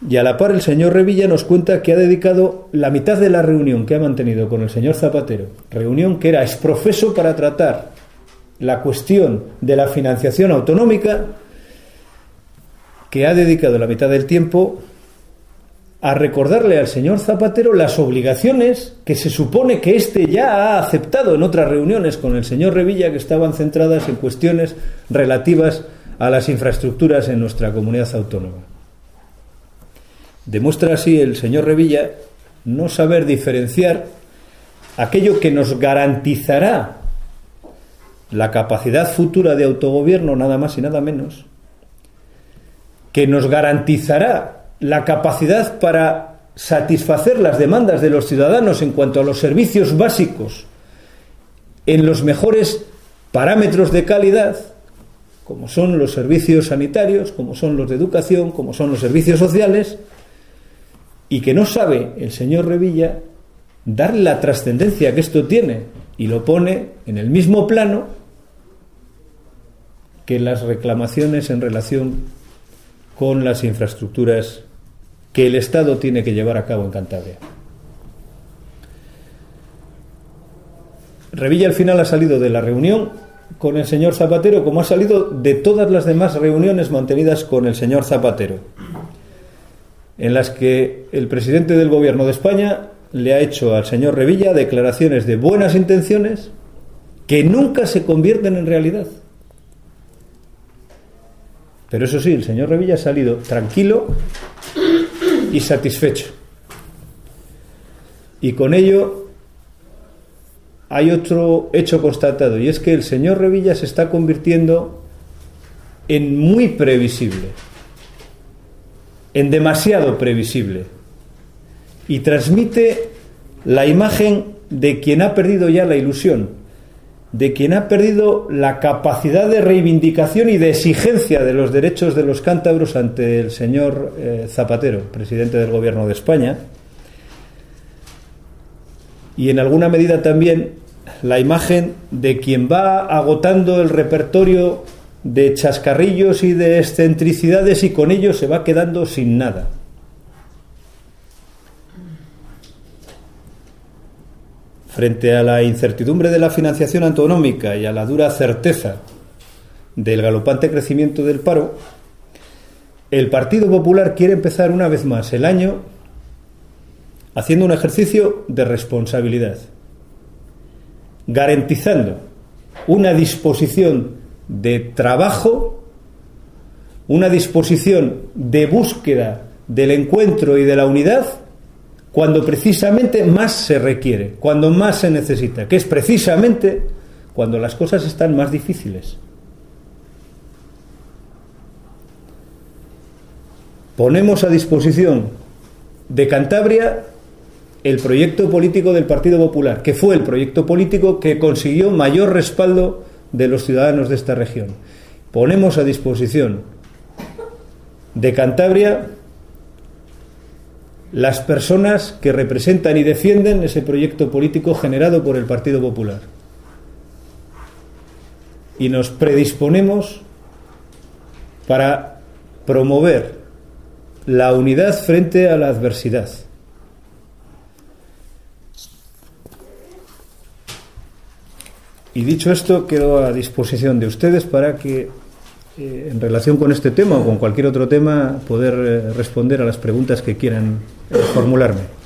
Y a la par el señor Revilla nos cuenta que ha dedicado la mitad de la reunión que ha mantenido con el señor Zapatero, reunión que era exprofeso para tratar la cuestión de la financiación autonómica, que ha dedicado la mitad del tiempo a recordarle al señor Zapatero las obligaciones que se supone que éste ya ha aceptado en otras reuniones con el señor Revilla, que estaban centradas en cuestiones relativas a las infraestructuras en nuestra comunidad autónoma. Demuestra así el señor Revilla no saber diferenciar aquello que nos garantizará la capacidad futura de autogobierno, nada más y nada menos, que nos garantizará la capacidad para satisfacer las demandas de los ciudadanos en cuanto a los servicios básicos en los mejores parámetros de calidad, como son los servicios sanitarios, como son los de educación, como son los servicios sociales, y que no sabe el señor Revilla darle la trascendencia que esto tiene, y lo pone en el mismo plano que las reclamaciones en relación con las infraestructuras que el Estado tiene que llevar a cabo en Cantabria. Revilla al final ha salido de la reunión con el señor Zapatero como ha salido de todas las demás reuniones mantenidas con el señor Zapatero, en las que el presidente del Gobierno de España le ha hecho al señor Revilla declaraciones de buenas intenciones que nunca se convierten en realidad. Pero eso sí, el señor Revilla ha salido tranquilo y satisfecho. Y con ello hay otro hecho constatado, y es que el señor Revilla se está convirtiendo en muy previsible, en demasiado previsible, y transmite la imagen de quien ha perdido ya la ilusión, de quien ha perdido la capacidad de reivindicación y de exigencia de los derechos de los cántabros ante el señor Zapatero, presidente del Gobierno de España, y en alguna medida también la imagen de quien va agotando el repertorio de chascarrillos y de excentricidades y con ello se va quedando sin nada. Frente a la incertidumbre de la financiación autonómica y a la dura certeza del galopante crecimiento del paro, el Partido Popular quiere empezar una vez más el año haciendo un ejercicio de responsabilidad, garantizando una disposición de trabajo, una disposición de búsqueda del encuentro y de la unidad cuando precisamente más se requiere, cuando más se necesita, que es precisamente cuando las cosas están más difíciles. Ponemos a disposición de Cantabria el proyecto político del Partido Popular, que fue el proyecto político que consiguió mayor respaldo de los ciudadanos de esta región. Ponemos a disposición de Cantabria las personas que representan y defienden ese proyecto político generado por el Partido Popular. Y nos predisponemos para promover la unidad frente a la adversidad. Y dicho esto, quedo a disposición de ustedes para que, en relación con este tema o con cualquier otro tema, poder responder a las preguntas que quieran formularme.